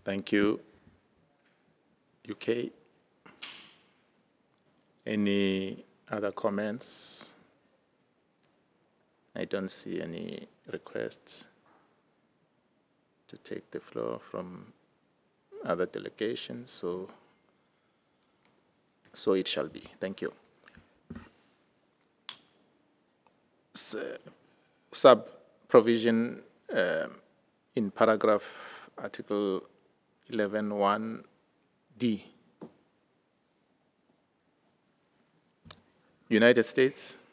Thank you. UK. Any other comments? I don't see any requests to take the floor from other delegations, so it shall be. Thank you. Sub-provision in paragraph Article 11(1)(d). United States.